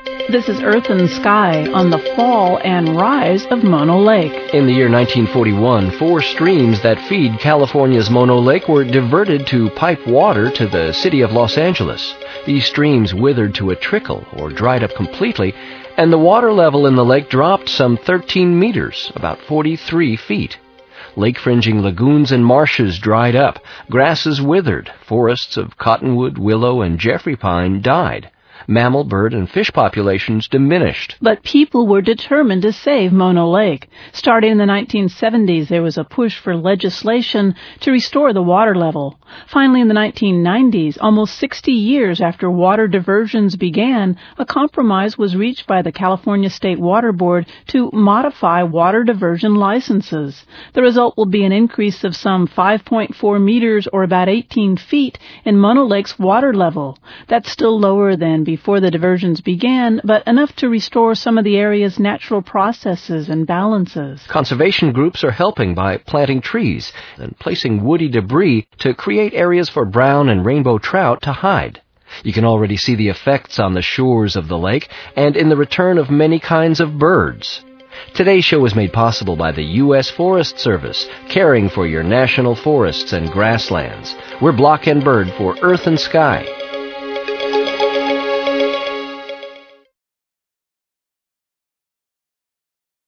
This is Earth and Sky on the fall and rise of Mono Lake. In the year 1941, 4 streams that feed California's Mono Lake were diverted to pipe water to the city of Los Angeles. These streams withered to a trickle or dried up completely, and the water level in the lake dropped some 13 meters, about 43 feet. Lake-fringing lagoons and marshes dried up, grasses withered, forests of cottonwood, willow, and Jeffrey pine died. Mammal, bird, and fish populations diminished. But people were determined to save Mono Lake. Starting in the 1970s, there was a push for legislation to restore the water level. Finally, in the 1990s, almost 60 years after water diversions began, a compromise was reached by the California State Water Board to modify water diversion licenses. The result will be an increase of some 5.4 meters or about 18 feet in Mono Lake's water level. That's still lower than before the diversions began, but enough to restore some of the area's natural processes and balances. Conservation groups are helping by planting trees and placing woody debris to create areas for brown and rainbow trout to hide. You can already see the effects on the shores of the lake and in the return of many kinds of birds. Today's show was made possible by the U.S. Forest Service, caring for your national forests and grasslands. We're Block and Bird for Earth and Sky.